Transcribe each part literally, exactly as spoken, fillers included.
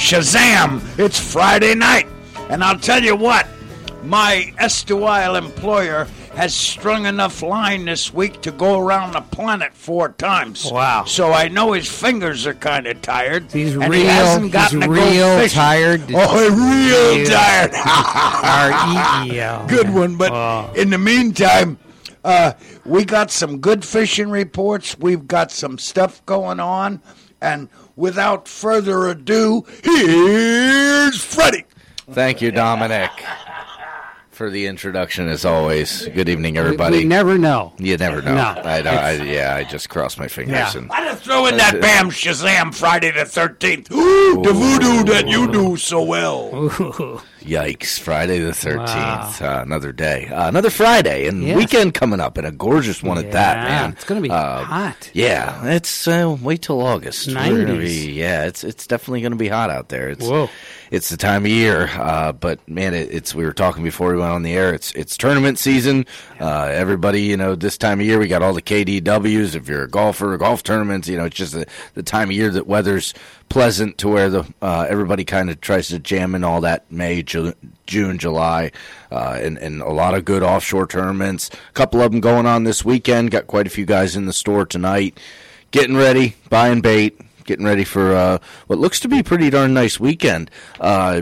Shazam! It's Friday night, and I'll tell you what, my erstwhile employer has strung enough line this week to go around the planet four times. Wow. So I know his fingers are kind of tired. He's and real, he hasn't gotten he's to real go fishing. tired. Oh, real tired. R E E L. Good one, but oh. in the meantime, uh, we got some good fishing reports. We've got some stuff going on, and without further ado, here's Freddie. Thank you, Dominic, for the introduction, as always. Good evening, everybody. We, we never know. You never know. No. I, I, yeah, I just crossed my fingers. Yeah. And I just throw in that Bam Shazam Friday the thirteenth. Ooh, the voodoo that you do so well. Ooh. Yikes, Friday the thirteenth. Wow. Uh, another day. Uh, another Friday, and Yes. weekend coming up, and a gorgeous one at that, Yeah, man. it's gonna be Uh, hot. Yeah, it's, uh, wait till August. We're gonna nineties. be- yeah, it's it's definitely going to be hot out there. It's, Whoa. It's the time of year, uh, but man, it, it's we were talking before we went on the air. It's it's tournament season. Uh, everybody, you know, this time of year we got all the K D Ws. If you're a golfer, golf tournaments, you know, it's just the, the time of year that weather's pleasant to where the uh, everybody kind of tries to jam in all that May, Ju- June, July, uh, and and a lot of good offshore tournaments. A couple of them going on this weekend. Got quite a few guys in the store tonight, getting ready, buying bait. Getting ready for uh, what looks to be a pretty darn nice weekend. Uh,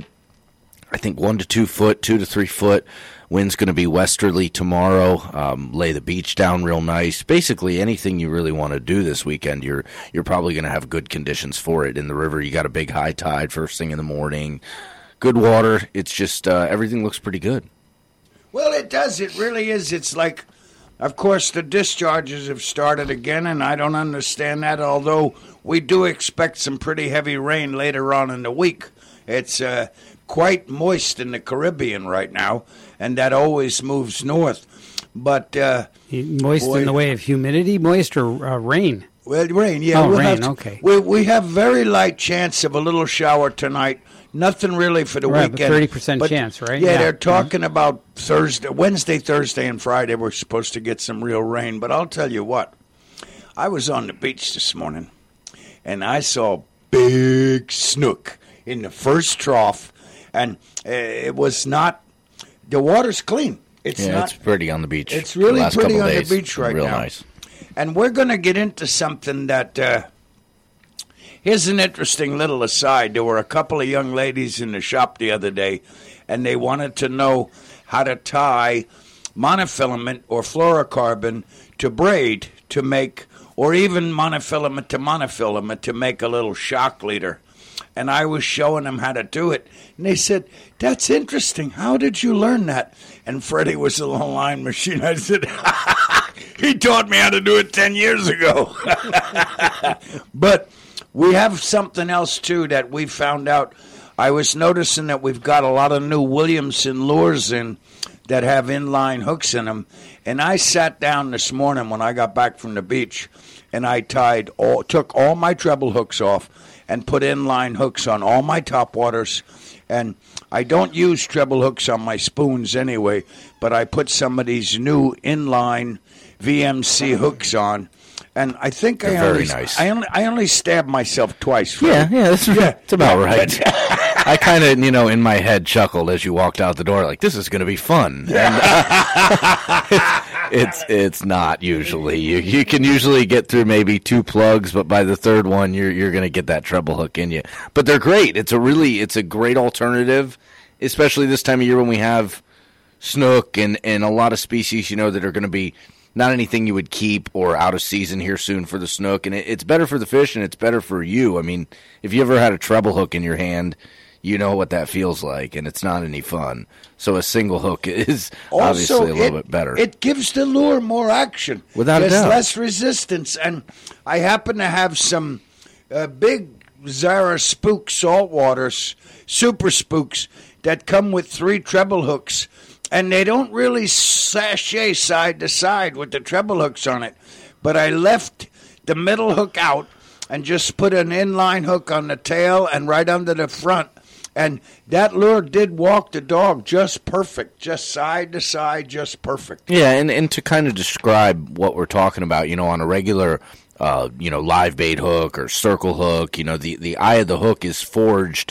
I think one to two foot, two to three foot. Wind's going to be westerly tomorrow. Um, lay the beach down real nice. Basically, anything you really want to do this weekend, you're you're probably going to have good conditions for it. In the river, you got a big high tide first thing in the morning. Good water. It's just uh, everything looks pretty good. Well, it does. It really is. It's like, of course, the discharges have started again, and I don't understand that, although we do expect some pretty heavy rain later on in the week. It's uh, quite moist in the Caribbean right now, and that always moves north. But uh, Moist boy, in the way of humidity, moist or uh, rain? well, rain, yeah. Oh, we'll rain, have to- okay. We, we have very light chance of a little shower tonight. Nothing really for the Right, but weekend. thirty percent But, chance, right? Yeah, Yeah. they're talking about Thursday, Wednesday, Thursday, and Friday. We're supposed to get some real rain. But I'll tell you what, I was on the beach this morning, and I saw big snook in the first trough, and uh, it was not. The water's clean. It's yeah, not. it's pretty on the beach. It's really the last pretty couple on the days. beach right Real now. nice. And we're going to get into something that, uh, here's an interesting little aside. There were a couple of young ladies in the shop the other day, and they wanted to know how to tie monofilament or fluorocarbon to braid to make, or even monofilament to monofilament to make a little shock leader. And I was showing them how to do it. And they said, that's interesting. How did you learn that? And Freddie was a little line machine. I said, he taught me how to do it ten years ago. But we have something else, too, that we found out. I was noticing that we've got a lot of new Williamson lures in that have inline hooks in them. And I sat down this morning when I got back from the beach, and I tied all, took all my treble hooks off and put inline hooks on all my topwaters. And I don't use treble hooks on my spoons anyway, but I put some of these new inline V M C hooks on. And I think I They're very only, nice. I only I only stabbed myself twice. Freddie. Yeah, yeah, that's, Yeah. that's about right. I kind of, you know, in my head chuckled as you walked out the door, like, this is going to be fun. And, uh, it's it's not usually. You you can usually get through maybe two plugs, but by the third one, you're you're going to get that treble hook in you. But they're great. It's a really, it's a great alternative, especially this time of year when we have snook and, and a lot of species, you know, that are going to be not anything you would keep or out of season here soon for the snook. And it, it's better for the fish and it's better for you. I mean, if you ever had a treble hook in your hand, you know what that feels like, and it's not any fun. So a single hook is obviously Also, a little it, bit better. It gives the lure more action. Without a There's doubt. less resistance. And I happen to have some uh, big Zara Spook saltwaters, super spooks, that come with three treble hooks. And they don't really sashay side to side with the treble hooks on it. But I left the middle hook out and just put an inline hook on the tail and right under the front. And that lure did walk the dog just perfect, just side to side, just perfect. Yeah, and, and to kind of describe what we're talking about, you know, on a regular, uh, you know, live bait hook or circle hook, you know, the, the eye of the hook is forged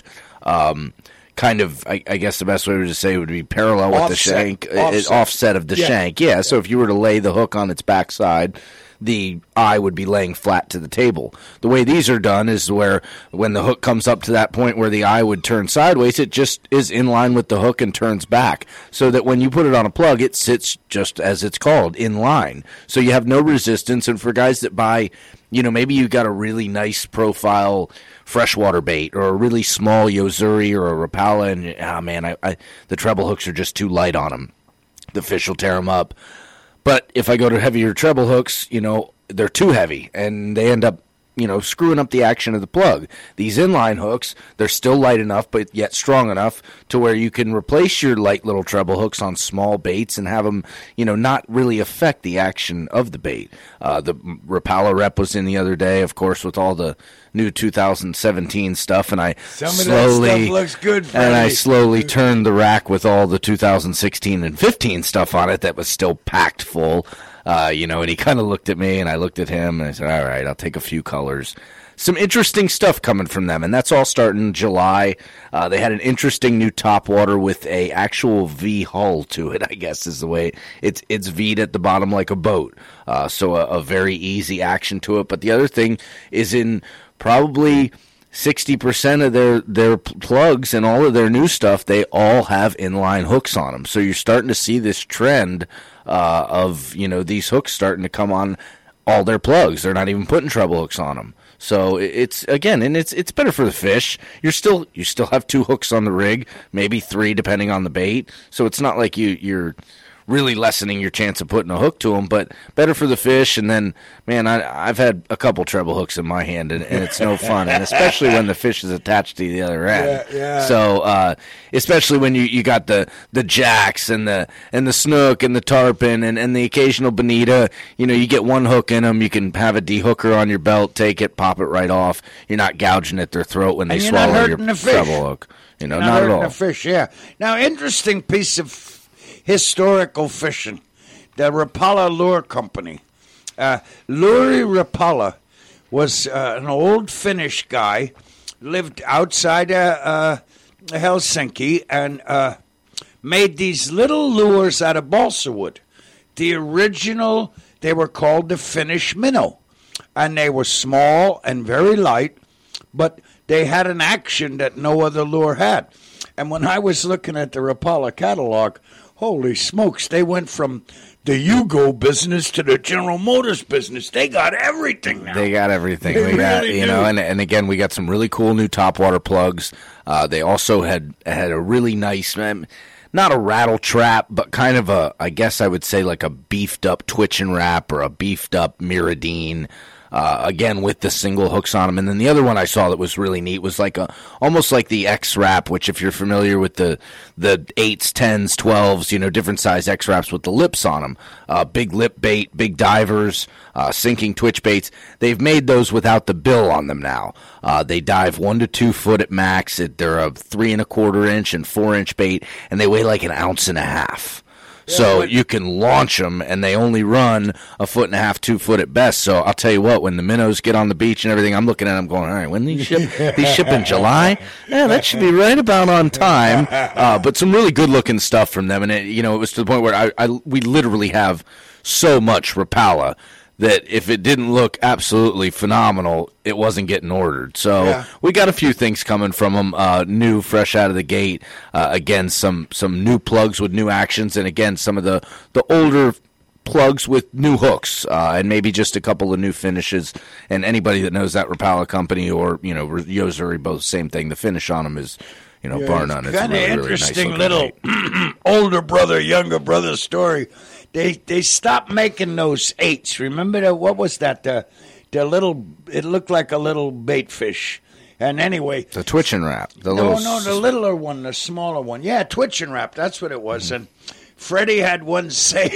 um, kind of, I, I guess the best way to say would be parallel with Offset. the shank, uh, Offset. offset of the Yeah. shank. Yeah, so if you were to lay the hook on its backside, the eye would be laying flat to the table. The way these are done is where when the hook comes up to that point where the eye would turn sideways, it just is in line with the hook and turns back, so that when you put it on a plug, it sits just as it's called, in line. So you have no resistance, and for guys that buy, you know, maybe you got a really nice profile freshwater bait or a really small Yozuri or a Rapala, and ah, man, I, I, the treble hooks are just too light on them. The fish will tear them up. But if I go to heavier treble hooks, you know, they're too heavy, and they end up, you know, screwing up the action of the plug. These inline hooks, they're still light enough, but yet strong enough to where you can replace your light little treble hooks on small baits and have them, you know, not really affect the action of the bait. Uh, the Rapala rep was in the other day, of course, with all the new two thousand seventeen stuff, and I Some of slowly that stuff looks good, and I Freddie. slowly turned the rack with all the two thousand sixteen and fifteen stuff on it that was still packed full. Uh, you know, and he kind of looked at me, and I looked at him, and I said, all right, I'll take a few colors. Some interesting stuff coming from them, and that's all starting in July. Uh, they had an interesting new topwater with a actual V hull to it, I guess is the way. It's it's V'd at the bottom like a boat, uh, so a, a very easy action to it. But the other thing is in probably sixty percent of their, their plugs and all of their new stuff, they all have inline hooks on them. So you're starting to see this trend uh, of, you know, these hooks starting to come on all their plugs. They're not even putting treble hooks on them. So it's, again, and it's it's better for the fish. You're still you still have two hooks on the rig, maybe three depending on the bait. So it's not like you you're really lessening your chance of putting a hook to them, but better for the fish. And then, man, I, I've had a couple treble hooks in my hand, and, and it's no fun, and especially when the fish is attached to the other end. Yeah, yeah. So, uh, especially when you, you got the, the jacks and the and the snook and the tarpon and, and the occasional bonita, you know, you get one hook in them, you can have a dehooker on your belt, take it, pop it right off. You're not gouging at their throat when they And you're not swallow your hurting the fish. treble hook. You know, Not, not at hurting all. the fish, yeah. Now, interesting piece of historical fishing. The Rapala Lure Company. Uh, Lauri Rapala was uh, an old Finnish guy, lived outside uh, uh, Helsinki, and uh, made these little lures out of balsa wood. The original, they were called the Finnish minnow. And they were small and very light, but they had an action that no other lure had. And when I was looking at the Rapala catalog, holy smokes, they went from the Yugo business to the General Motors business. They got everything now. They got everything. They we got, really you do. know, and and again, we got some really cool new topwater plugs. Uh, they also had had a really nice, um, not a rattle trap, but kind of a, I guess I would say like a beefed up twitch and wrap or a beefed up Miradine. Uh, again, with the single hooks on them. And then the other one I saw that was really neat was like a, almost like the X-Wrap, which if you're familiar with the, the eights, tens, twelves, you know, different size X-Wraps with the lips on them. Uh, big lip bait, big divers, uh, sinking twitch baits. They've made those without the bill on them now. Uh, they dive one to two foot at max. It, they're a three and a quarter inch and four inch bait, and they weigh like an ounce and a half. So but- you can launch them, and they only run a foot and a half, two foot at best. So I'll tell you what, when the minnows get on the beach and everything, I'm looking at them going, all right, when these ship, these ship in July? Yeah, that should be right about on time. Uh, but some really good-looking stuff from them. And, it, you know, it was to the point where I, I we literally have so much Rapala that if it didn't look absolutely phenomenal, it wasn't getting ordered. So Yeah. we got a few things coming from them, uh, new, fresh out of the gate. Uh, again, some some new plugs with new actions, and again, some of the, the older plugs with new hooks, uh, and maybe just a couple of new finishes. And anybody that knows that Rapala company or, you know, Yozuri, both same thing. The finish on them is, you know, bar none. It's a Kind of really, really interesting nice little bait. older brother, younger brother story. They they stopped making those eights. Remember the, what was that? The the little. It looked like a little bait fish. And anyway, The twitch and wrap. The no, little no, the littler one, the smaller one. Yeah, twitch and wrap. That's what it was. And Freddie had one saved.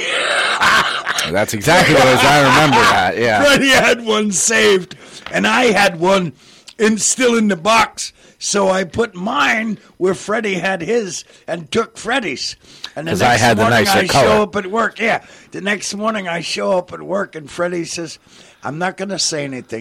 That's exactly what it was. I remember that. Yeah. Freddie had one saved, and I had one in still in the box. So I put mine where Freddie had his and took Freddie's. And the 'Cause next I had the morning nicer I color. show up at work. Yeah, the next morning I show up at work, and Freddie says, "I'm not going to say anything,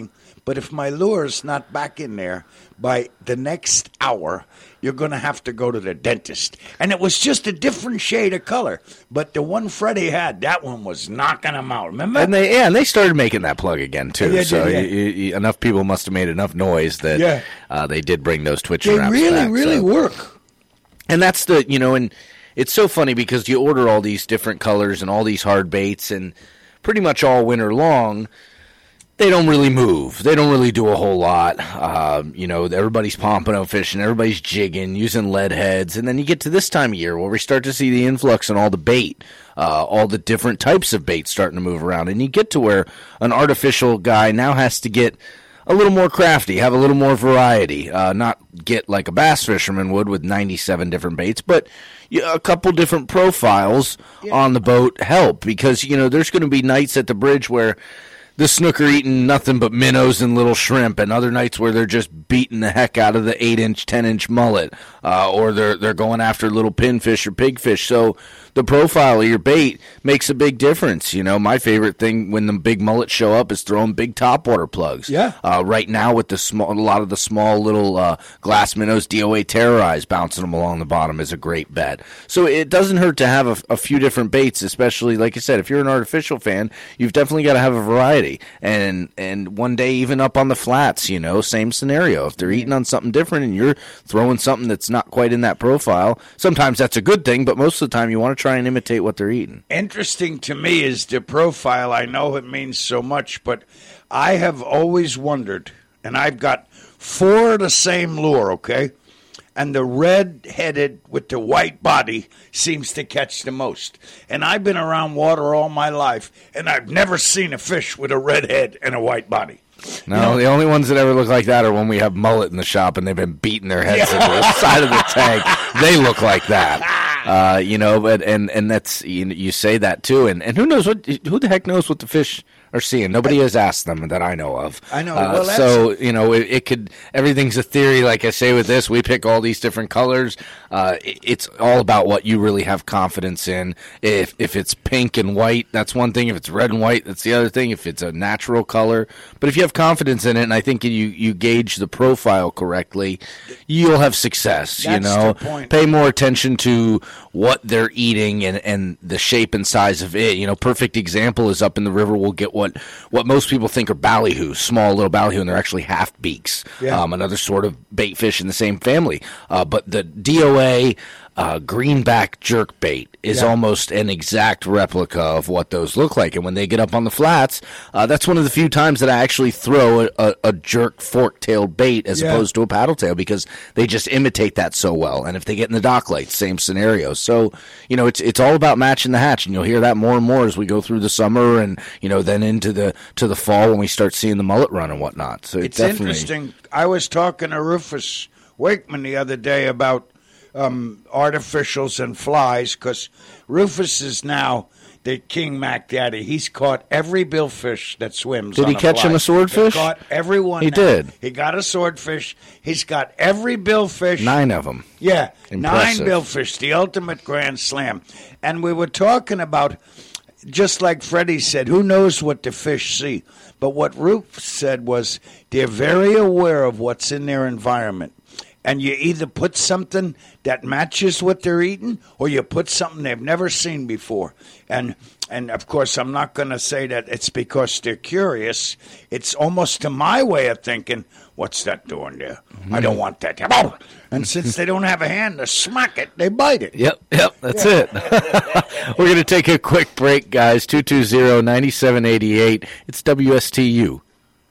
but if my lure's not back in there by the next hour, you're going to have to go to the dentist. And it was just a different shade of color. But the one Freddie had, that one was knocking him out. Remember? And they yeah, and they started making that plug again too. Yeah, so yeah, yeah. You, you, enough people must have made enough noise that Yeah. uh, they did bring those twitching they wraps really, back, really so. work. And that's the, you know, and it's so funny because you order all these different colors and all these hard baits, and pretty much all winter long, they don't really move. They don't really do a whole lot. Um, you know, everybody's pompano fishing, everybody's jigging, using lead heads, and then you get to this time of year where we start to see the influx in all the bait, uh, all the different types of bait starting to move around, and you get to where an artificial guy now has to get a little more crafty, have a little more variety, uh, not get like a bass fisherman would with ninety-seven different baits, but yeah, a couple different profiles yeah. on the boat help, because, you know, there's going to be nights at the bridge where the snooker eating nothing but minnows and little shrimp, and other nights where they're just beating the heck out of the eight inch, ten inch mullet, uh, or they're they're going after little pinfish or pigfish. So the profile of your bait makes a big difference. You know, my favorite thing when the big mullets show up is throwing big topwater plugs. Yeah. Uh, right now with the small, a lot of the small little uh, glass minnows, D O A Terrorize, bouncing them along the bottom is a great bet. So it doesn't hurt to have a, a few different baits, especially like I said, if you're an artificial fan, you've definitely got to have a variety. And and one day even up on the flats, you know, same scenario. If they're eating on something different and you're throwing something that's not quite in that profile, sometimes that's a good thing, but most of the time you want to try and imitate what they're eating. Interesting to me is the profile. I know it means so much, but I have always wondered, and I've got four of the same lure, okay? And the red-headed with the white body seems to catch the most. And I've been around water all my life, and I've never seen a fish with a red head and a white body. No, You know? the only ones that ever look like that are when we have mullet in the shop and they've been beating their heads Yeah. into the side of the tank. They look like that, uh, you know. But and and that's you, you say that too, and and who knows what who the heck knows what the fish are seeing? Nobody has asked them that I know of. I know. Uh, Well, that's- so you know, it, it could. Everything's a theory. Like I say with this, we pick all these different colors. Uh, it, it's all about what you really have confidence in. If if it's pink and white, that's one thing. If it's red and white, that's the other thing. If it's a natural color, but if you have confidence in it, and I think you you gauge the profile correctly, you'll have success. That's you know, the point. pay more attention to what they're eating and, and the shape and size of it. You know, perfect example is up in the river. We'll get what what most people think are ballyhoos, small little ballyhoo, and they're actually half beaks. Yeah. Um, another sort of bait fish in the same family. Uh, but the D O A uh, greenback jerk bait is Yeah. almost an exact replica of what those look like. And when they get up on the flats, uh, that's one of the few times that I actually throw a, a, a jerk fork-tailed bait as Yeah. opposed to a paddle tail, because they just imitate that so well. And if they get in the dock lights, same scenario. So, you know, it's it's all about matching the hatch, and you'll hear that more and more as we go through the summer and, you know, then into the to the fall when we start seeing the mullet run and whatnot. So It's definitely interesting. I was talking to Rufus Wakeman the other day about um, artificials and flies, because Rufus is now the King Mac Daddy. He's caught every billfish that swims. Did on he catch fly. him a swordfish? He caught everyone. He now. did. He got a swordfish. He's got every billfish. nine of them. Yeah, Impressive. nine billfish, the ultimate grand slam. And we were talking about, just like Freddie said, who knows what the fish see? But what Ruth said was they're very aware of what's in their environment. And you either put something that matches what they're eating, or you put something they've never seen before. And and of course, I'm not going to say that it's because they're curious. It's almost to my way of thinking, what's that doing there? I don't want that. And since they don't have a hand to smack it, they bite it. Yep, yep, that's it. We're going to take a quick break, guys. two two zero, nine seven eight eight. It's W S T U.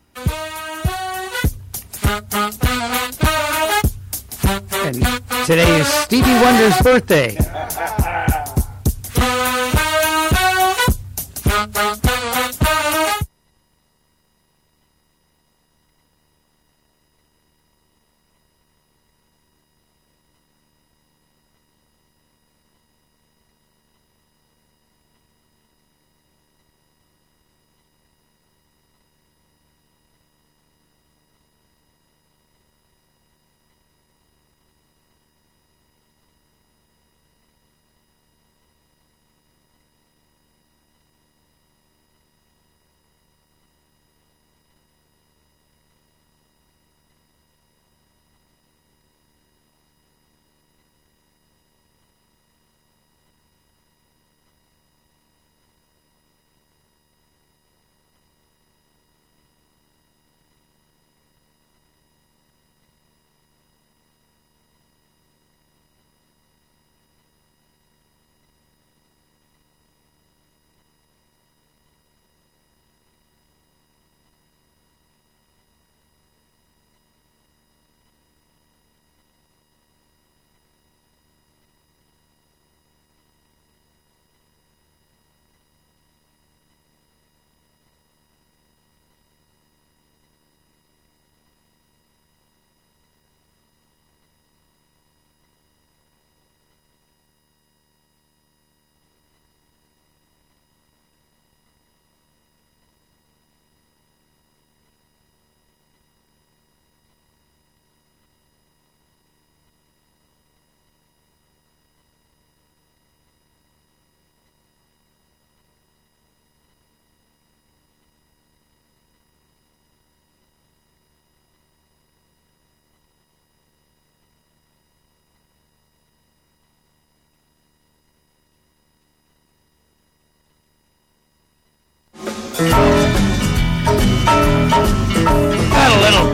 And today is Stevie Wonder's birthday.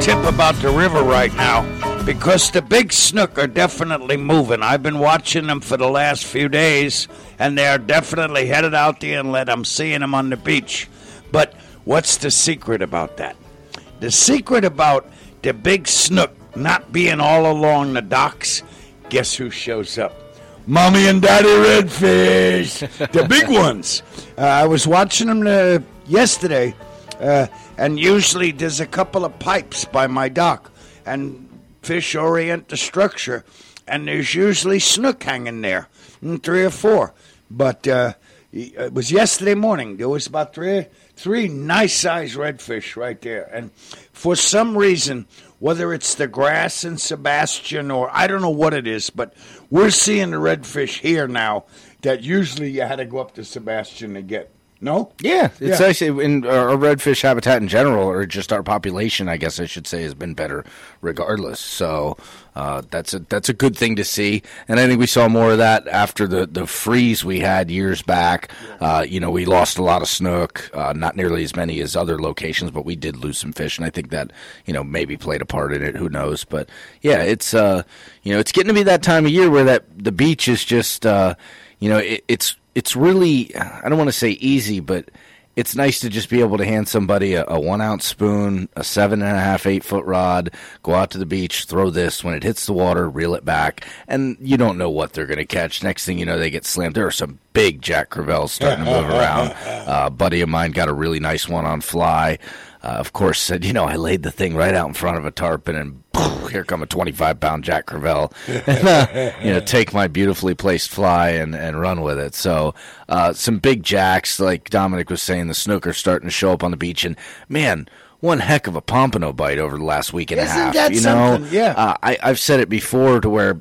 tip about the river right now because the big snook are definitely moving. I've been watching them for the last few days, and they're definitely headed out the inlet. I'm seeing them on the beach. But what's the secret about that? The secret about the big snook not being all along the docks, guess who shows up? Mommy and Daddy redfish, the big ones. Uh, I was watching them uh, yesterday, uh, and usually there's a couple of pipes by my dock, and fish orient the structure, and there's usually snook hanging there, three or four. But uh, it was yesterday morning. There was about three, three nice-sized redfish right there, and for some reason, whether it's the grass in Sebastian or I don't know what it is, but we're seeing the redfish here now that usually you had to go up to Sebastian to get. No? Yeah, it's Yeah. actually in our redfish habitat in general, or just our population, I guess I should say, has been better regardless. So uh, that's a that's a good thing to see, and I think we saw more of that after the, the freeze we had years back. Uh, you know, we lost a lot of snook, uh, not nearly as many as other locations, but we did lose some fish, and I think that you know maybe played a part in it. Who knows? But yeah, it's uh, you know it's getting to be that time of year where that the beach is just uh, you know it, it's. It's really, I don't want to say easy, but it's nice to just be able to hand somebody a, a one-ounce spoon, a seven and a half, eight-foot rod, go out to the beach, throw this. When it hits the water, reel it back, and you don't know what they're going to catch. Next thing you know, they get slammed. There are some big Jack Crevalles starting to move around. Uh, a buddy of mine got a really nice one on fly. Uh, of course, said, you know, I laid the thing right out in front of a tarpon, and poof, here come a twenty-five pound Jack Crevalle. and, uh, you know, take my beautifully placed fly and, and run with it. So uh, some big jacks, like Dominic was saying, the snook are starting to show up on the beach. And, man, one heck of a pompano bite over the last week and Isn't a half. that you know, something? Yeah. uh, I, I've said it before to where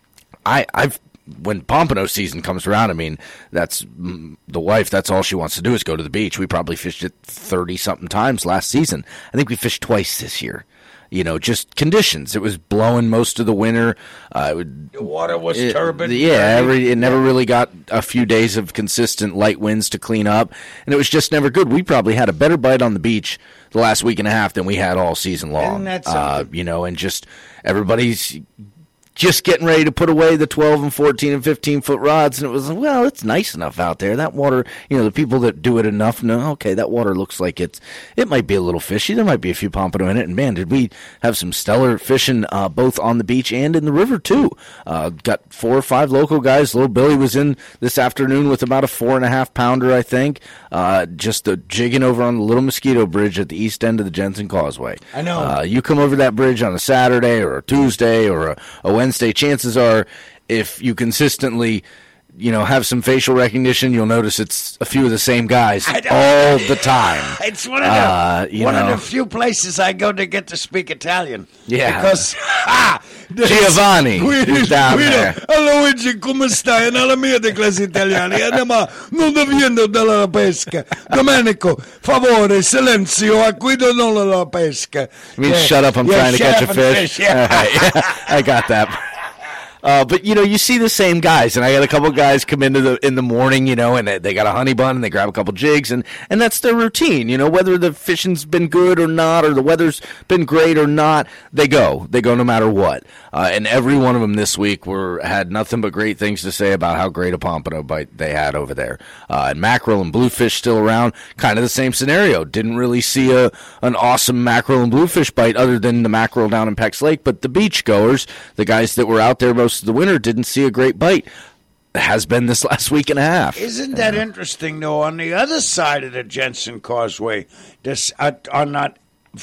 I, I've when pompano season comes around, I mean, that's mm, the wife, that's all she wants to do is go to the beach. We probably fished it thirty-something times last season. I think we fished twice this year. You know, just conditions. It was blowing most of the winter. Uh, it would, The water was it- turbid. Yeah, every, it never really got a few days of consistent light winds to clean up, and it was just never good. We probably had a better bite on the beach the last week and a half than we had all season long. Isn't that uh, something? you know, and just everybody's just getting ready to put away the twelve and fourteen and fifteen foot rods, and it was, well, it's nice enough out there. That water, you know, the people that do it enough know, okay, that water looks like it's, it might be a little fishy. There might be a few pompano in it, and man, did we have some stellar fishing uh, both on the beach and in the river, too. Uh, got four or five local guys. Little Billy was in this afternoon with about a four and a half pounder, I think, uh, just uh, jigging over on the Little Mosquito Bridge at the east end of the Jensen Causeway. I know. Uh, you come over that bridge on a Saturday or a Tuesday or a, a Wednesday, chances are, if you consistently, you know, have some facial recognition, you'll notice it's a few of the same guys I don't- all the time. It's one of the Uh, you one know. of the few places I go to get to speak Italian. Yeah. because ah, there's- Giovanni is down Guido, there. Allora Luigi, come stai? Nella mia di classe italiana, andiamo, non deviendo dalla pesca. Domenico, favore, silenzio, a Guido non la pesca. I mean, Yeah. shut up, I'm Yeah, trying to shut catch up a and fish. Yeah. All right, yeah, I got that. Uh, but you know, you see the same guys, and I had a couple guys come into the in the morning, you know, and they, they got a honey bun and they grab a couple jigs, and and that's their routine, you know, whether the fishing's been good or not, or the weather's been great or not, they go, they go no matter what. Uh, and every one of them this week were had nothing but great things to say about how great a pompano bite they had over there. Uh, and mackerel and bluefish still around, kind of the same scenario. Didn't really see a an awesome mackerel and bluefish bite other than the mackerel down in Peck's Lake, but the beach goers, the guys that were out there most of the winter, didn't see a great bite. It has been this last week and a half. Isn't that interesting, though? On the other side of the Jensen Causeway, this uh, on that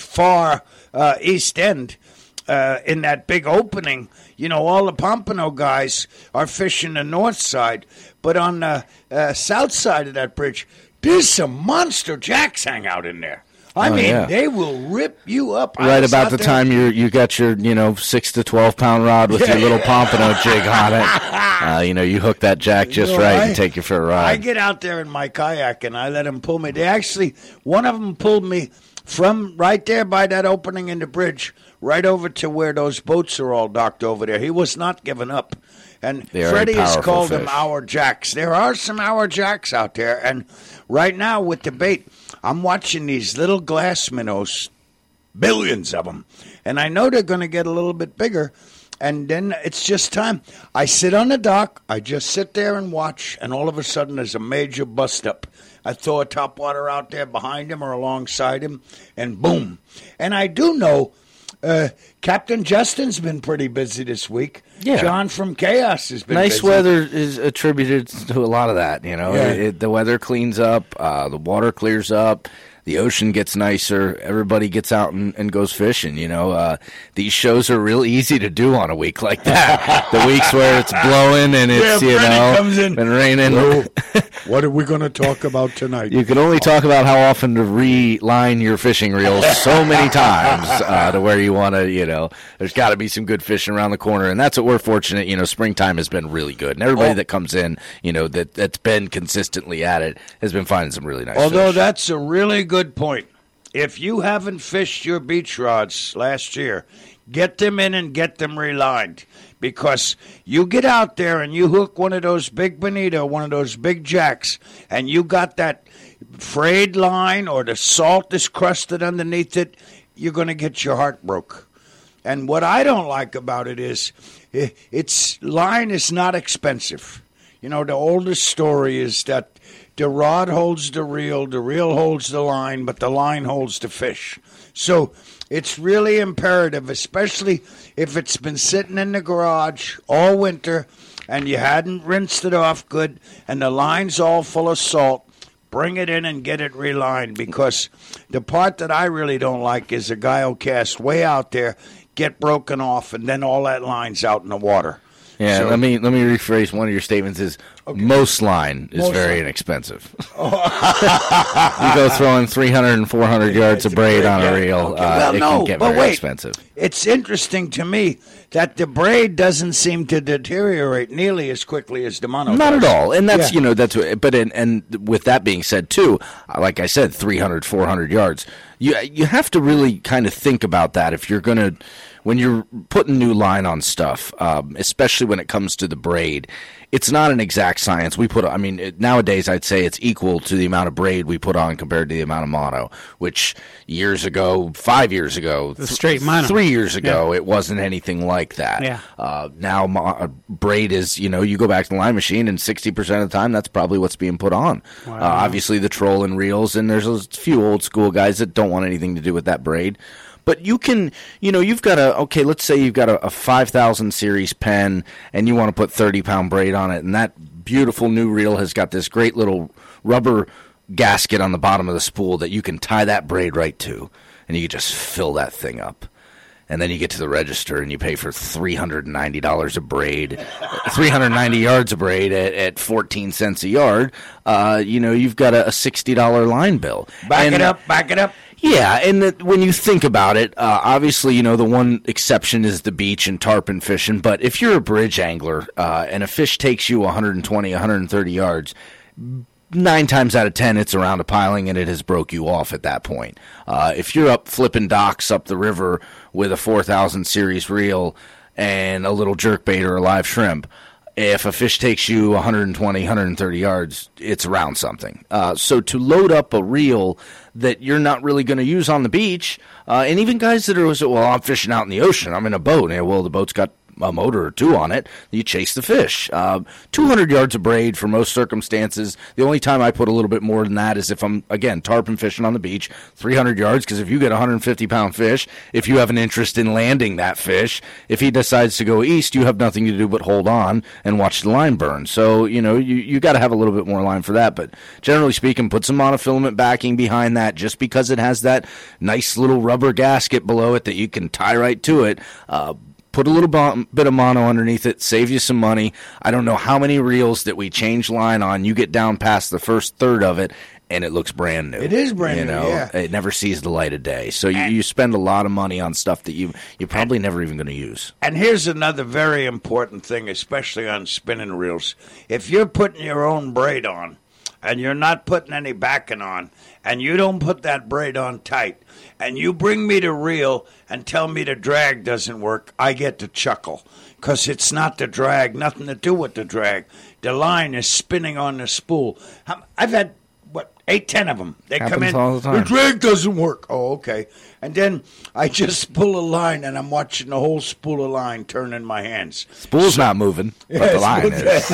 far uh, east end, uh, in that big opening, you know, all the pompano guys are fishing the north side, but on the uh, south side of that bridge, there's some monster jacks hang out in there. I Oh, mean, yeah. they will rip you up. I Right was about out the there- time you you got your you know six to twelve pound rod with your little pompano jig on it, uh, you know you hook that jack just You know, right I- and take you for a I ride. get out there in my kayak and I let them pull me. They actually, one of them pulled me from right there by that opening in the bridge, right over to where those boats are all docked over there. He was not giving up. And They are a Freddie has powerful called them fish. our jacks. There are some our jacks out there. And right now with the bait, I'm watching these little glass minnows billions of them. And I know they're going to get a little bit bigger. And then it's just time. I sit on the dock. I just sit there and watch. And all of a sudden, there's a major bust-up. I throw a topwater out there behind him or alongside him, and boom. And I do know uh, Captain Justin's been pretty busy this week. Yeah. John from Chaos has been nice busy. weather is attributed to a lot of that. You know, Yeah. it, it, the weather cleans up, uh, the water clears up. The ocean gets nicer. Everybody gets out and, and goes fishing. You know, uh, these shows are real easy to do on a week like that. The weeks where it's blowing and it's Yeah, you Freddie know comes in. and raining. Hello. What are we going to talk about tonight? You can only talk about how often to reline your fishing reels so many times uh, to where you want to. You know, there's got to be some good fishing around the corner, and that's what we're fortunate. You know, springtime has been really good, and everybody Oh. that comes in, you know, that that's been consistently at it has been finding some really nice. Although fish. that's a really good point. If you haven't fished your beach rods last year, get them in and get them relined. Because you get out there and you hook one of those big bonito, one of those big jacks, and you got that frayed line or the salt is crusted underneath it, you're going to get your heart broke. And what I don't like about it is i- its line is not expensive. You know, the oldest story is that the rod holds the reel, the reel holds the line, but the line holds the fish. So it's really imperative, especially if it's been sitting in the garage all winter and you hadn't rinsed it off good and the line's all full of salt, bring it in and get it relined, because the part that I really don't like is a guy will cast way out there, get broken off, and then all that line's out in the water. Yeah, So- let me let me rephrase one of your statements. Is most line is Most very line. inexpensive. You go throwing three hundred and four hundred yards of braid on a reel, Okay, uh, well, it no, can get but very wait. expensive. It's interesting to me that the braid doesn't seem to deteriorate nearly as quickly as the mono Not does. at all, and that's Yeah. you know that's what- but in, and with that being said too, uh, like I said, three hundred, four hundred yards. You you have to really kind of think about that if you're gonna when you're putting new line on stuff, um, especially when it comes to the braid. It's not an exact science. We put, I mean, it, nowadays I'd say it's equal to the amount of braid we put on compared to the amount of mono, which years ago, five years ago, The straight mono. three years ago, it wasn't anything like that. Yeah. Uh, now mo- uh, braid is, you know, you go back to the line machine and sixty percent of the time that's probably what's being put on. Uh, obviously the trolling reels, and there's a few old school guys that don't want anything to do with that braid. But you can, you know, you've got a, okay, let's say you've got a, a five thousand series pen and you want to put thirty pound braid on it, and that beautiful new reel has got this great little rubber gasket on the bottom of the spool that you can tie that braid right to, and you can just fill that thing up. And then you get to the register and you pay for three hundred ninety dollars a braid, three hundred ninety yards of braid at, at fourteen cents a yard. Uh, you know, you've got a, a sixty dollar line bill. Back And- it up, back it up. yeah, and the, when you think about it, uh, obviously, you know, the one exception is the beach and tarpon fishing. But if you're a bridge angler uh, and a fish takes you one hundred twenty, one hundred thirty yards, nine times out of ten, it's around a piling and it has broke you off at that point. Uh, if you're up flipping docks up the river with a four thousand series reel and a little jerkbait or a live shrimp, if a fish takes you one hundred twenty, one hundred thirty yards, it's around something. Uh, so to load up a reel that you're not really going to use on the beach, uh, and even guys that are, well, I'm fishing out in the ocean, I'm in a boat, and well, the boat's got a motor or two on it, you chase the fish. Uh, two hundred yards of braid for most circumstances. The only time I put a little bit more than that is if I'm, again, tarpon fishing on the beach, three hundred yards, because if you get a one hundred fifty pound fish, if you have an interest in landing that fish, if he decides to go east, you have nothing to do but hold on and watch the line burn. So, you know, you, you got to have a little bit more line for that, but generally speaking, put some monofilament backing behind that just because it has that nice little rubber gasket below it that you can tie right to it. Uh, Put a little bo- bit of mono underneath it, save you some money. I don't know how many reels that we change line on. You get down past the first third of it, and it looks brand new. It is brand you new, know? yeah. It never sees the light of day. So you, And- you spend a lot of money on stuff that you, you're probably never even going to use. And here's another very important thing, especially on spinning reels. If you're putting your own braid on, and you're not putting any backing on, and you don't put that braid on tight, and you bring me the reel and tell me the drag doesn't work, I get to chuckle. Because it's not the drag, nothing to do with the drag. The line is spinning on the spool. I'm- I've had, what, eight, ten of them. They come Happens in, all the time. drag doesn't work. Oh, okay. And then I just pull a line, and I'm watching the whole spool of line turn in my hands. Spool's so, not moving, but yeah, the line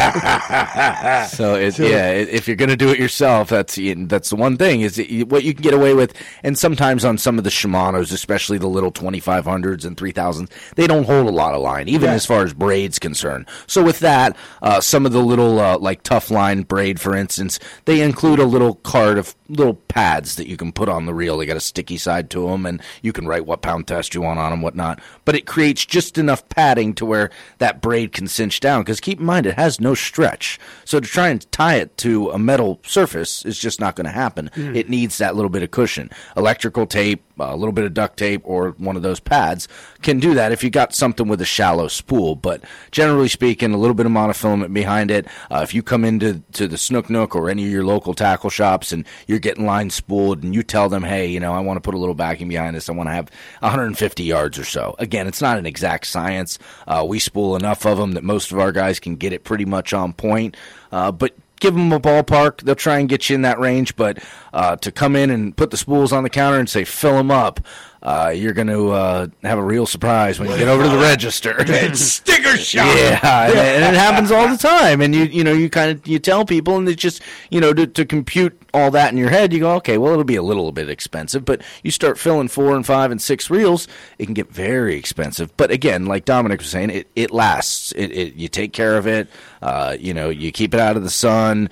is. so, it, so, yeah, if you're going to do it yourself, that's that's the one thing, is what you can get away with. And sometimes on some of the Shimanos, especially the little twenty-five hundreds and three thousands, they don't hold a lot of line, even yeah. as far as braid's concerned. So with that, uh, some of the little, uh, like tough line braid, for instance, they include a little card of little pads that you can put on the reel. They got a sticky side to them, and you can write what pound test you want on them, whatnot. But it creates just enough padding to where that braid can cinch down, because keep in mind, it has no stretch. So to try and tie it to a metal surface is just not going to happen. Mm. It needs that little bit of cushion. Electrical tape, a little bit of duct tape, or one of those pads can do that if you got something with a shallow spool. But generally speaking, a little bit of monofilament behind it. Uh, if you come into to the Snook Nook or any of your local tackle shops and you're getting line spooled and you tell them, hey, you know, I want to put a little backing behind this, I want to have one hundred fifty yards or so. Again, it's not an exact science. Uh, we spool enough of them that most of our guys can get it pretty much on point. Uh, but give them a ballpark. They'll try and get you in that range. But uh, to come in and put the spools on the counter and say, fill them up, uh, you're going to uh, have a real surprise when you get over to the register. It's sticker shock. Yeah, and, and it happens all the time. And you you know, you kind of you tell people, and it's just, you know, to, to compute all that in your head, you go, okay, well, it'll be a little bit expensive. But you start filling four and five and six reels, it can get very expensive. But again, like Dominic was saying, it, it lasts. It, it you take care of it. Uh, you know, you keep it out of the sun.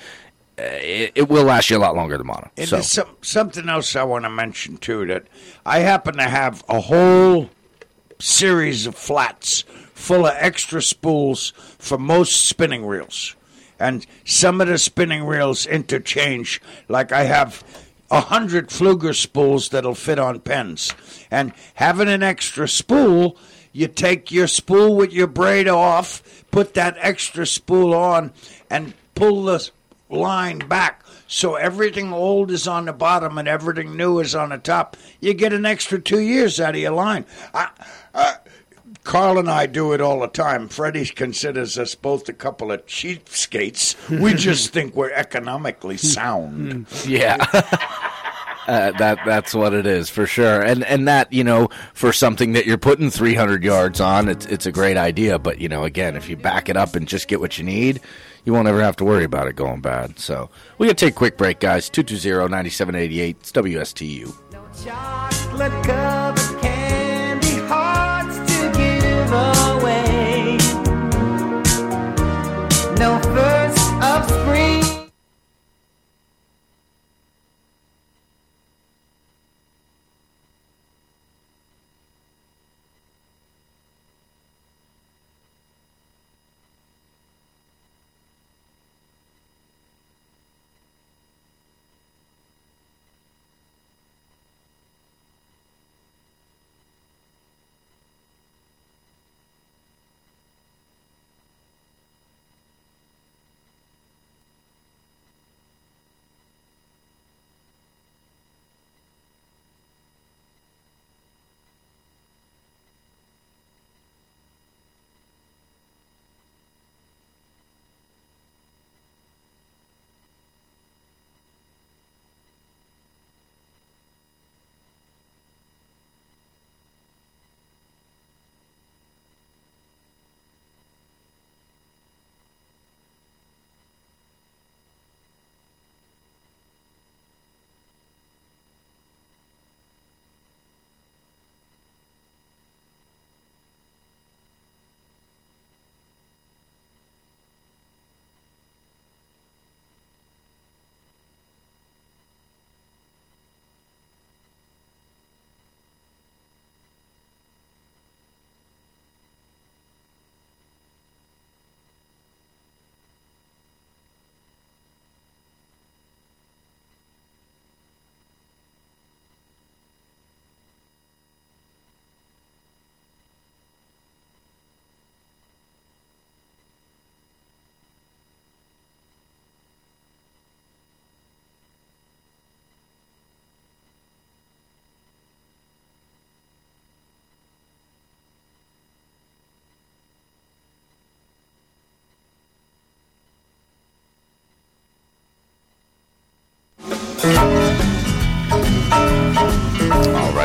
It, it will last you a lot longer than mono. And so. there's some, something else I want to mention, too, that I happen to have a whole series of flats full of extra spools for most spinning reels. And some of the spinning reels interchange. Like I have a hundred Pfluger spools that'll fit on pens. And having an extra spool, you take your spool with your braid off, put that extra spool on, and pull the line back so everything old is on the bottom and everything new is on the top. You get an extra two years out of your line. I, uh, Carl and I do it all the time. Freddie considers us both a couple of cheapskates. We just think we're economically sound. Yeah. Uh, that that's what it is for sure, and and that, you know, for something that you're putting three hundred yards on, it's it's a great idea. But you know, again, if you back it up and just get what you need, you won't ever have to worry about it going bad. So we gotta take a quick break, guys. two two zero, nine seven eight eight. It's W S T U. No chocolate covered candy hearts to give away. No first of spring.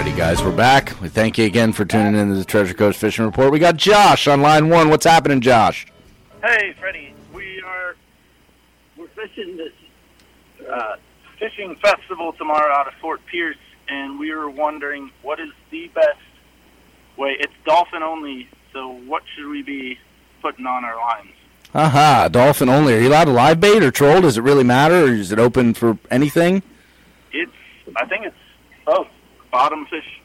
Alrighty, guys, we're back. We thank you again for tuning in to the Treasure Coast Fishing Report. We got Josh on line one. What's happening, Josh? Hey, Freddie. We are we're fishing this uh, fishing festival tomorrow out of Fort Pierce, and we were wondering what is the best way. It's dolphin only, so what should we be putting on our lines? Aha, dolphin only. Are you allowed to live bait or troll? Does it really matter, or is it open for anything? It's I think it's both. Bottom fish.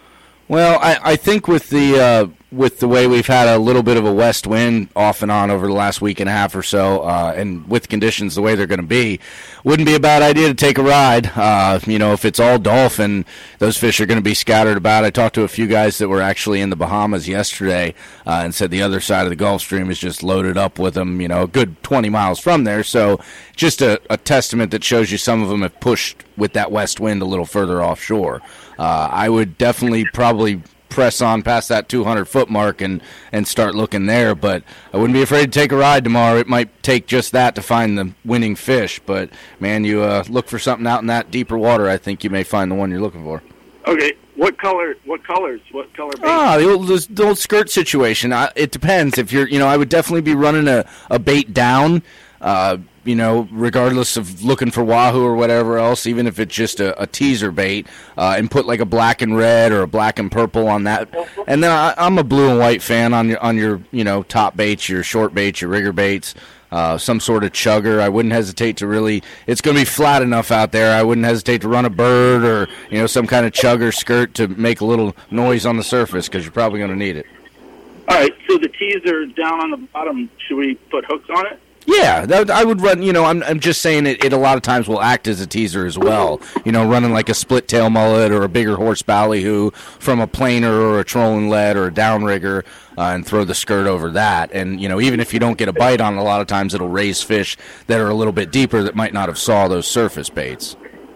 Well, I, I think with the uh, with the way we've had a little bit of a west wind off and on over the last week and a half or so, uh, and with conditions the way they're going to be, wouldn't be a bad idea to take a ride. Uh, you know, if it's all dolphin, those fish are going to be scattered about. I talked to a few guys that were actually in the Bahamas yesterday uh, and said the other side of the Gulf Stream is just loaded up with them, you know, a good twenty miles from there. So just a, a testament that shows you some of them have pushed with that west wind a little further offshore. Uh, I would definitely probably press on past that two hundred foot mark and, and start looking there, but I wouldn't be afraid to take a ride tomorrow. It might take just that to find the winning fish, but, man, you uh, look for something out in that deeper water, I think you may find the one you're looking for. Okay, what color, what colors, what color bait? Ah, the old, the old skirt situation. I, it depends. If you're, you know, I would definitely be running a, a bait down, uh, you know, regardless of looking for wahoo or whatever else, even if it's just a, a teaser bait, uh, and put like a black and red or a black and purple on that. And then I, I'm a blue and white fan on your, on your, you know, top baits, your short baits, your rigger baits, uh, some sort of chugger. I wouldn't hesitate to really, it's going to be flat enough out there. I wouldn't hesitate to run a bird or, you know, some kind of chugger skirt to make a little noise on the surface because you're probably going to need it. All right, so the teaser down on the bottom, should we put hooks on it? Yeah, that, I would run, you know, I'm I'm just saying it, it a lot of times will act as a teaser as well. You know, running like a split tail mullet or a bigger horse ballyhoo from a planer or a trolling lead or a downrigger uh, and throw the skirt over that. And, you know, even if you don't get a bite on it, a lot of times it'll raise fish that are a little bit deeper that might not have saw those surface baits.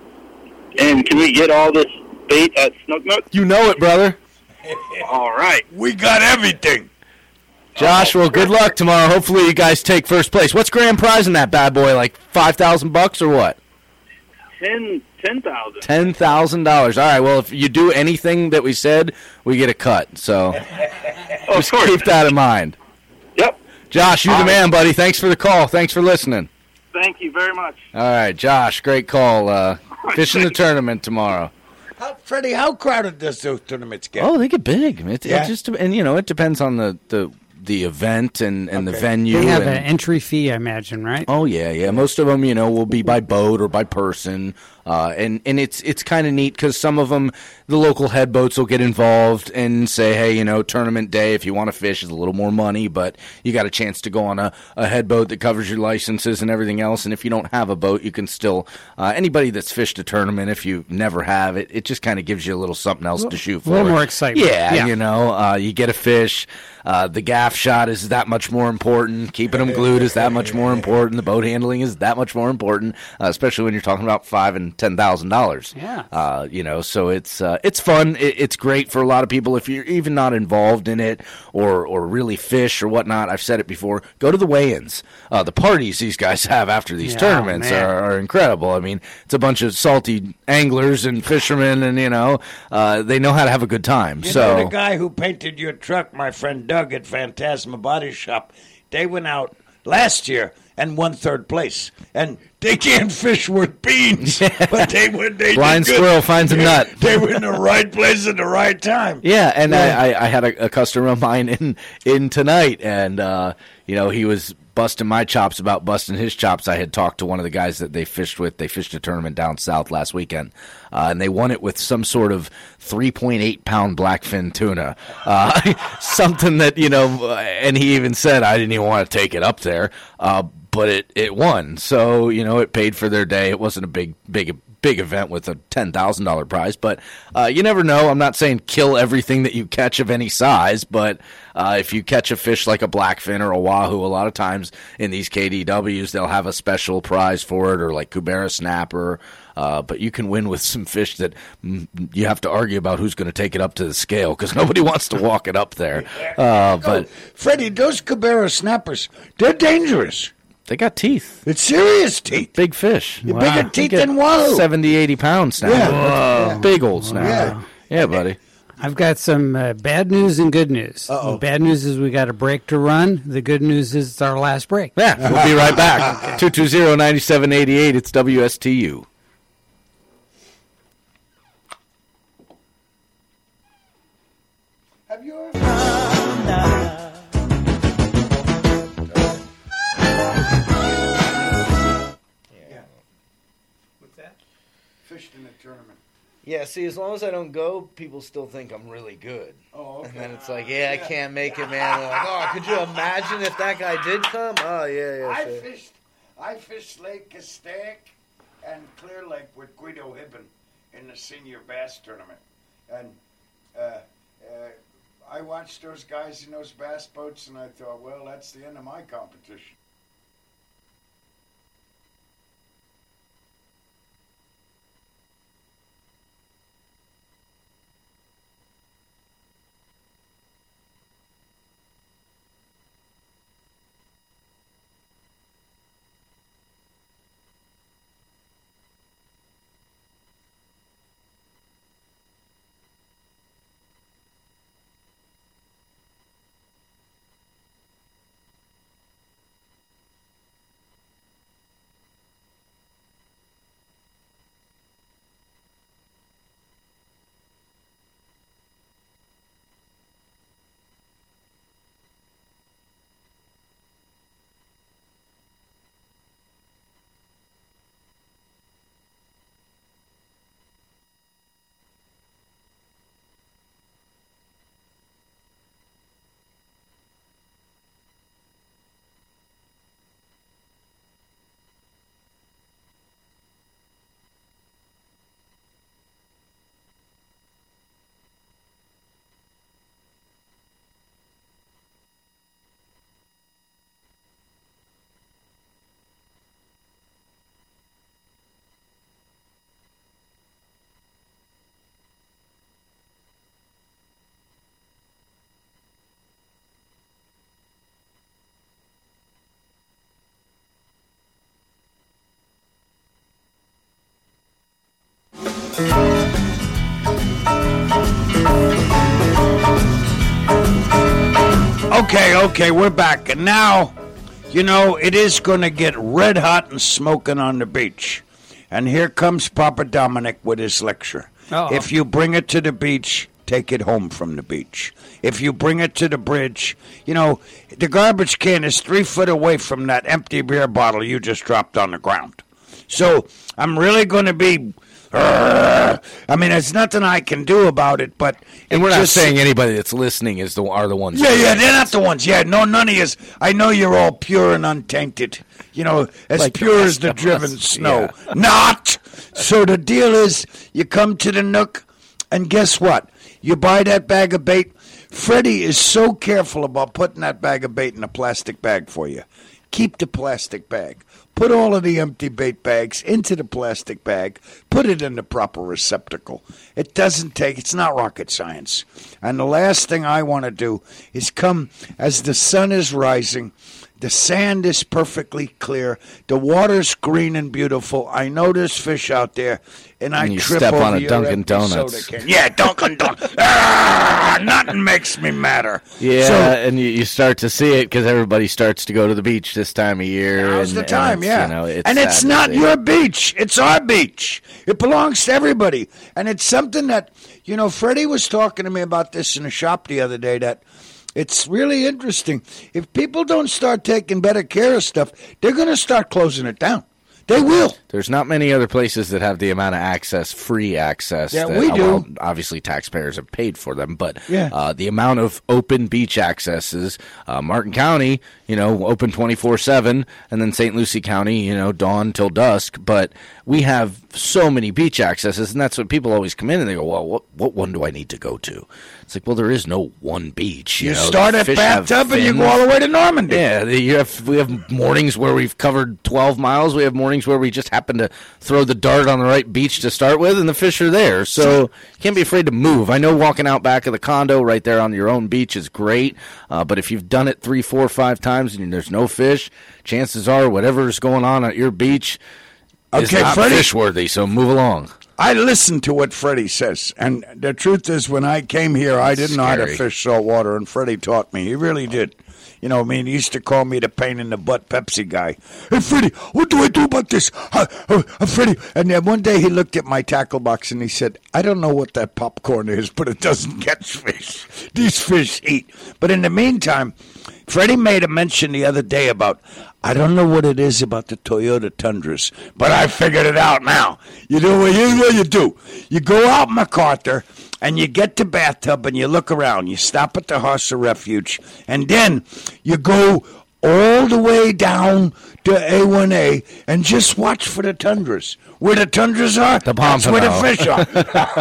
And can we get all this bait at Snook Nook? You know it, brother. All right. We got everything. Josh, well, good luck tomorrow. Hopefully you guys take first place. What's grand prize in that bad boy? Like five thousand bucks or what? Ten, ten thousand. Ten thousand dollars. All right. Well, if you do anything that we said, we get a cut. So oh, just keep that in mind. Yep. Josh, you're the man, buddy. Thanks for the call. Thanks for listening. Thank you very much. All right, Josh, great call. Uh, fishing the tournament tomorrow. How, Freddie, how crowded does those tournaments get? Oh, they get big. It, Yeah. it just and you know it depends on the the. the event and, and Okay. the venue. They have and, an entry fee, I imagine, right? Oh yeah, yeah. Most of them, you know, will be by boat or by person, uh, and and it's it's kind of neat because some of them, the local head boats will get involved and say, hey, you know, tournament day, if you want to fish, is a little more money, but you got a chance to go on a, a head boat that covers your licenses and everything else. And if you don't have a boat, you can still uh, anybody that's fished a tournament, if you never have it, it just kind of gives you a little something else to shoot for. A little more excitement. Yeah, Yeah. you know, uh, you get a fish. Uh, the gaff shot is that much more important. Keeping them glued is that much more important. The boat handling is that much more important, uh, especially when you're talking about five and ten thousand dollars. Yeah. Uh, you know, so it's uh, it's fun. It, it's great for a lot of people if you're even not involved in it or or really fish or whatnot. I've said it before. Go to the weigh-ins. Uh, the parties these guys have after these Yeah, tournaments man. are, are incredible. I mean, it's a bunch of salty anglers and fishermen, and you know, uh, they know how to have a good time. You so know the guy who painted your truck, my friend Doug at Phantasma Body Shop, they went out last year and won third place. And they can't fish worth beans, but they were they Blind did good. squirrel finds a nut. They were in the right place at the right time. Yeah, and Yeah. I, I, I had a, a customer of mine in in tonight, and uh, you know he was busting my chops about busting his chops. I had talked to one of the guys that they fished with. They fished a tournament down south last weekend, uh, and they won it with some sort of three point eight pound blackfin tuna, uh, something that you know. And he even said, "I didn't even want to take it up there." Uh, But it, it won, so you know it paid for their day. It wasn't a big big big event with a ten thousand dollar prize, but uh, you never know. I'm not saying kill everything that you catch of any size, but uh, if you catch a fish like a blackfin or a wahoo, a lot of times in these K D Ws they'll have a special prize for it, or like Kubera snapper. Uh, but you can win with some fish that mm, you have to argue about who's going to take it up to the scale because nobody wants to walk it up there. Uh, but Freddie, those Cabera snappers, they're dangerous. they got teeth. It's serious teeth. Big fish. Bigger teeth You get than wahoo. seventy, eighty pounds now. Yeah. Big old snapper. Yeah. Yeah, buddy. I've got some uh, bad news and good news. Uh-oh. The bad news is we got a break to run. The good news is it's our last break. Yeah, we'll be right back. two two zero, nine seven eight eight. It's W S T U. Have you ever found out? Yeah. What's that? Fished in a tournament. Yeah, see, as long as I don't go, people still think I'm really good. Oh, okay. And then it's like, yeah, I can't make it, man. They're like, oh, could you imagine if that guy did come? Oh, yeah, yeah, I sure. fished, I fished Lake Castaic and Clear Lake with Guido Hibben in the senior bass tournament. And uh, uh, I watched those guys in those bass boats, and I thought, well, that's the end of my competition. Okay, okay, we're back. And now, you know, it is going to get red hot and smoking on the beach. And here comes Papa Dominic with his lecture. Uh-oh. If you bring it to the beach, take it home from the beach. If you bring it to the bridge, you know, the garbage can is three foot away from that empty beer bottle you just dropped on the ground. So I'm really going to be... Uh, I mean, there's nothing I can do about it, but... And we're not just, saying anybody that's listening is the are the ones. Yeah, yeah, they're not the ones. Yeah, no, none of you. I know you're all pure and untainted. You know, as Like the pure as rest the of driven us, snow. yeah. Not! So the deal is, you come to the Nook, and guess what? You buy that bag of bait. Freddie is so careful about putting that bag of bait in a plastic bag for you. Keep the plastic bag. Put all of the empty bait bags into the plastic bag. Put it in the proper receptacle. It doesn't take, it's not rocket science. And the last thing I want to do is come as the sun is rising. The sand is perfectly clear. The water's green and beautiful. I know there's fish out there, and I And you trip step over on a your Dunkin' empty Donuts. soda can. Yeah, Dunkin' Donuts. Ah, nothing makes me madder. Yeah, So, and you, you start to see it because everybody starts to go to the beach this time of year. now's and, the time, and it's, yeah. You know, it's and it's sad to not see. your beach. It's our beach. It belongs to everybody. And it's something that, you know, Freddie was talking to me about this in the shop the other day, that it's really interesting. If people don't start taking better care of stuff, they're going to start closing it down. They will. There's not many other places that have the amount of access, free access. Yeah, that, we do. Well, obviously, taxpayers have paid for them, but Yeah. uh, the amount of open beach accesses, uh, Martin County, you know, open twenty-four seven, and then Saint Lucie County, you know, dawn till dusk. But we have so many beach accesses, and that's what people always come in and they go, well, what, what one do I need to go to? It's like, well, there is no one beach. You, You know, start the at fish have Bathtub and you fins. go all the way to Normandy. Yeah, the, you have, we have mornings where we've covered twelve miles. We have mornings where we just happen to throw the dart on the right beach to start with, and the fish are there. So you can't be afraid to move. I know walking out back of the condo right there on your own beach is great, uh, but if you've done it three, four, five times and there's no fish, chances are whatever's going on at your beach is Okay, not Freddie. fish worthy. So move along. I listen to what Freddie says, and the truth is, when I came here, I didn't know how to scary. fish saltwater, and Freddie taught me. He really did. You know, I mean, he used to call me the pain in the butt Pepsi guy. Hey, Freddie, what do I do about this? Uh, uh, uh, Freddie. And then one day he looked at my tackle box and he said, I don't know what that popcorn is, but it doesn't catch fish. These fish eat. But in the meantime, Freddie made a mention the other day about, I don't know what it is about the Toyota Tundras, but I figured it out now. You do what you, what you do. You go out MacArthur, and you get to Bathtub, and you look around. You stop at the House of Refuge, and then you go all the way down to A one A and just watch for the Tundras. Where the Tundras are, The that's where the Pompano. fish are.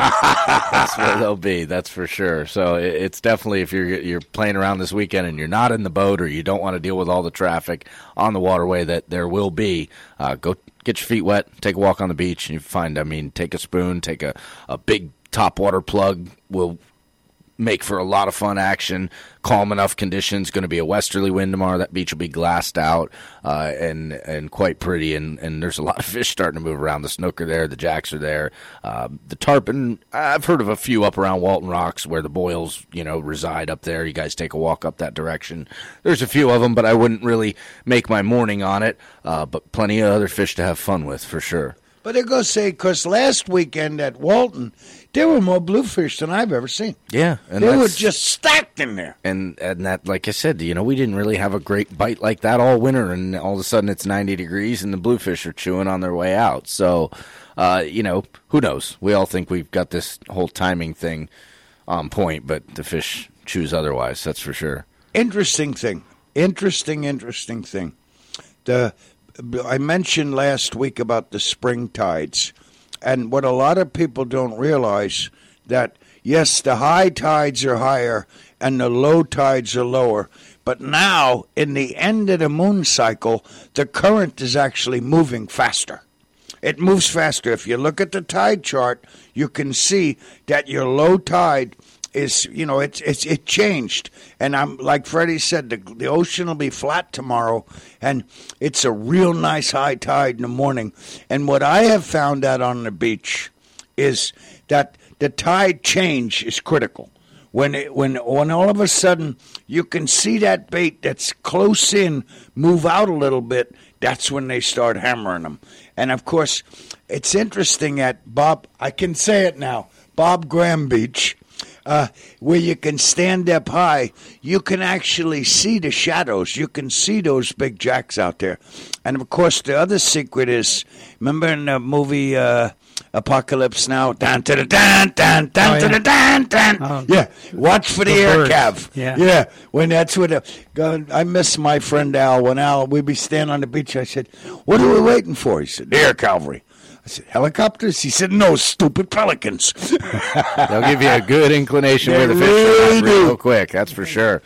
That's where they'll be. That's for sure. So it- it's definitely, if you're you're playing around this weekend and you're not in the boat or you don't want to deal with all the traffic on the waterway that there will be, uh, go get your feet wet, take a walk on the beach, and you find, I mean, take a spoon, take a, a big top water plug. Will make for a lot of fun action. Calm enough conditions. Going to be a westerly wind tomorrow. That beach will be glassed out uh, and and quite pretty. And, and there's a lot of fish starting to move around. The snook are there. The jacks are there. Uh, the tarpon, I've heard of a few up around Walton Rocks where the boils, you know, reside up there. You guys take a walk up that direction. There's a few of them, but I wouldn't really make my morning on it. Uh, but plenty of other fish to have fun with for sure. But I go say, because last weekend at Walton, there were more bluefish than I've ever seen. Yeah. And They were that's- just stacked in there. And and that, like I said, you know, we didn't really have a great bite like that all winter, and all of a sudden it's ninety degrees and the bluefish are chewing on their way out. So, uh, you know, who knows? We all think we've got this whole timing thing on point, but the fish choose otherwise, that's for sure. Interesting thing. Interesting, interesting thing. The I mentioned last week about the spring tides, and what a lot of people don't realize that, yes, the high tides are higher and the low tides are lower, but now in the end of the moon cycle, the current is actually moving faster. It moves faster. If you look at the tide chart, you can see that your low tide is, you know, it's it's it changed. And I'm like Freddie said, the, the ocean will be flat tomorrow, and it's a real nice high tide in the morning. And what I have found out on the beach is that the tide change is critical. When it, when when all of a sudden you can see that bait that's close in move out a little bit, that's when they start hammering them. And of course, it's interesting at Bob. I can say it now, Bob Graham Beach. Uh, where you can stand up high, you can actually see the shadows. You can see those big jacks out there. And, of course, the other secret is, remember in the movie uh, Apocalypse Now? Down to the down, down, down Oh, to yeah. the down, down. Oh. Yeah, watch for the, The air birds. cav. Yeah. Yeah, when that's what the, God, I miss my friend Al. When Al, we'd be standing on the beach, I said, what are we waiting for? He said, the air cavalry. I said, helicopters? He said, no, stupid pelicans. They'll give you a good inclination They where the fish really are do. real quick, that's for sure.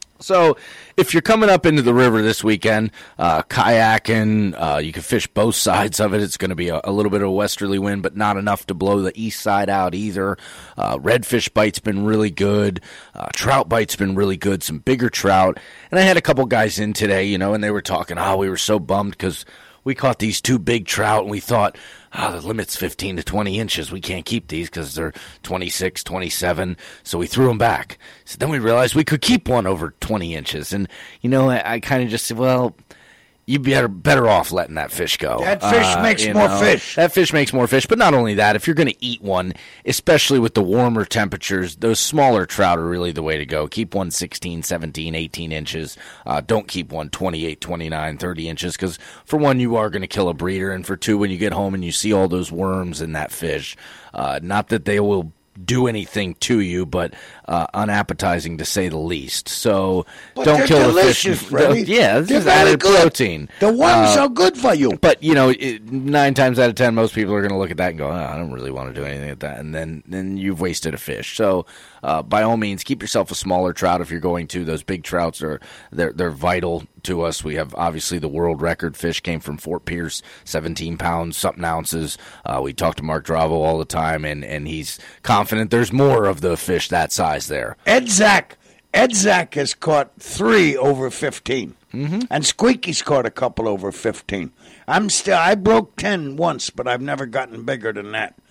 So if you're coming up into the river this weekend, uh, kayaking, uh, you can fish both sides of it. It's going to be a, a little bit of a westerly wind, but not enough to blow the east side out either. Uh, redfish bite's been really good. Uh, trout bite's been really good, some bigger trout. And I had a couple guys in today, you know, and they were talking, oh, we were so bummed because we caught these two big trout, and we thought, ah, the limit's fifteen to twenty inches. We can't keep these because they're twenty-six, twenty-seven, so we threw them back. So then we realized we could keep one over twenty inches. And, you know, I, I kind of just said, well, you'd be better, better off letting that fish go. That fish Uh, makes you more know, fish. That fish makes more fish. But not only that, if you're going to eat one, especially with the warmer temperatures, those smaller trout are really the way to go. Keep one sixteen, seventeen, eighteen inches. Uh, don't keep one twenty-eight, twenty-nine, thirty inches because, for one, you are going to kill a breeder. And for two, when you get home and you see all those worms in that fish, uh, not that they will do anything to you, but uh, unappetizing to say the least. So But don't they're kill delicious, the fish. Freddie. Yeah, this They're is very added good. protein. The worms Uh, are good for you. But, you know, it, nine times out of ten, most people are going to look at that and go, oh, I don't really want to do anything with that. And then, then you've wasted a fish. So, uh, by all means, keep yourself a smaller trout if you're going to. Those big trouts are they're, they're vital to us. We have, obviously, the world record fish came from Fort Pierce, seventeen pounds, something ounces. Uh, we talk to Mark Dravo all the time, and, and he's confident there's more of the fish that size there. Ed Zach, Ed Zach has caught three over fifteen, mm-hmm. and Squeaky's caught a couple over fifteen. I'm still, I broke ten once, but I've never gotten bigger than that.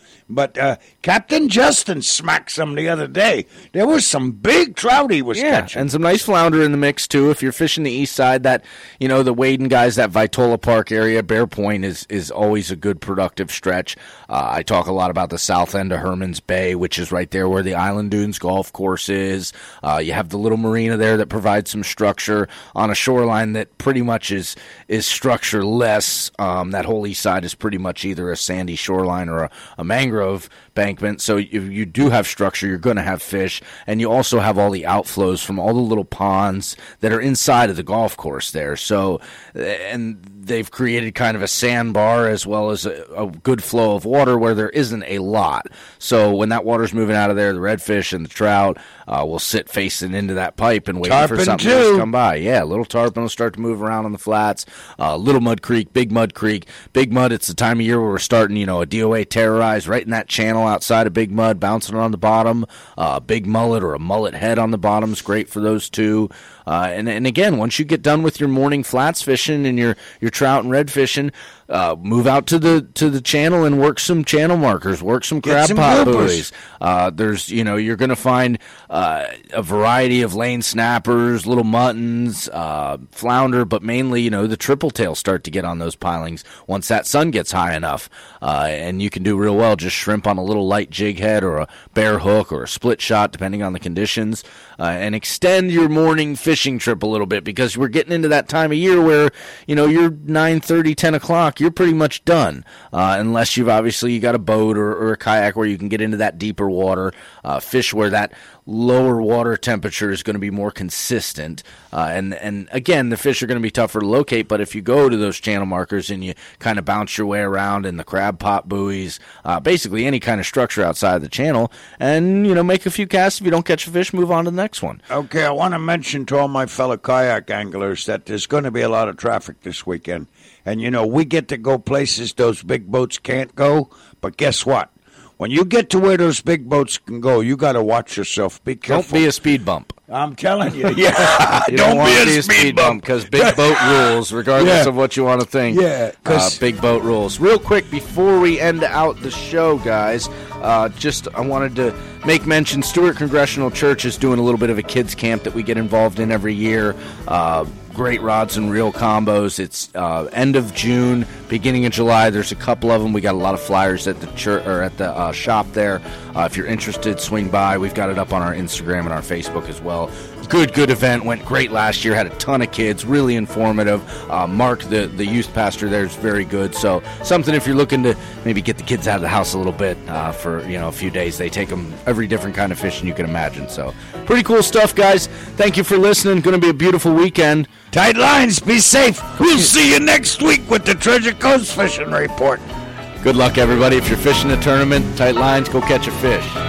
But uh, Captain Justin smacked some the other day. There was some big trout he was yeah, catching. And some nice flounder in the mix, too. If you're fishing the east side, that, you know, the Wading guys, that Vitola Park area, Bear Point is, is always a good productive stretch. Uh, I talk a lot about the south end of Herman's Bay, which is right there where the Island Dunes golf course is. Uh, you have the little marina there that provides some structure on a shoreline that pretty much is, is structureless. Um, that whole east side is pretty much either a sandy shoreline or a, a mangrove bankment, so if you do have structure, you're going to have fish, and you also have all the outflows from all the little ponds that are inside of the golf course there. So, and they've created kind of a sandbar as well as a, a good flow of water where there isn't a lot. So when that water's moving out of there, the redfish and the trout uh, will sit facing into that pipe and waiting Tarpon for something too. else to come by. Yeah, little tarpon will start to move around on the flats. Uh, Little Mud Creek, Big Mud Creek. Big Mud, it's the time of year where we're starting, you know, a D O A terrorize right in that channel outside of Big Mud, bouncing on the bottom. Uh, a big mullet or a mullet head on the bottom is great for those two. Uh, and, and again, once you get done with your morning flats fishing and your, your trout and red fishing, uh, move out to the to the channel and work some channel markers, work some crab some pot groupers. buoys. Uh, there's, you know, you're going to find uh, a variety of lane snappers, little muttons, uh, flounder, but mainly, you know, the triple tails start to get on those pilings once that sun gets high enough. Uh, and you can do real well just shrimp on a little light jig head or a bare hook or a split shot, depending on the conditions, uh, and extend your morning fishing trip a little bit, because we're getting into that time of year where, you know, you're nine thirty, ten o'clock, you're pretty much done, uh, unless you've obviously you got a boat or, or a kayak where you can get into that deeper water, uh, fish where that lower water temperature is going to be more consistent. Uh, and, and again, the fish are going to be tougher to locate, but if you go to those channel markers and you kind of bounce your way around in the crab pot buoys, uh, basically any kind of structure outside of the channel, and, you know, make a few casts. If you don't catch a fish, move on to the next one. Okay, I want to mention to all my fellow kayak anglers that there's going to be a lot of traffic this weekend. And, you know, we get to go places those big boats can't go, but guess what? When you get to where those big boats can go, you got to watch yourself. Be careful. Don't be a speed bump. I'm telling you. Yeah, You don't, don't, want be to a be a speed, speed bump. bump because big boat rules, regardless Yeah. of what you want to think. Yeah, uh, 'cause- big boat rules. Real quick before we end out the show, guys, uh, just I wanted to make mention. Stewart Congressional Church is doing a little bit of a kids camp that we get involved in every year. Uh, great rods and reel combos. It's uh, end of June, beginning of July. There's a couple of them. We got a lot of flyers at the church or at the uh, shop there. Uh, if you're interested, swing by. We've got it up on our Instagram and our Facebook as well. Good, good event. Went great last year. Had a ton of kids. Really informative. Uh, Mark, the, the youth pastor there, is very good. So something if you're looking to maybe get the kids out of the house a little bit uh, for you know a few days. They take them every different kind of fishing you can imagine. So pretty cool stuff, guys. Thank you for listening. Going to be a beautiful weekend. Tight lines, be safe. We'll see you next week with the Treasure Coast Fishing Report. Good luck, everybody. If you're fishing a tournament, tight lines, go catch a fish.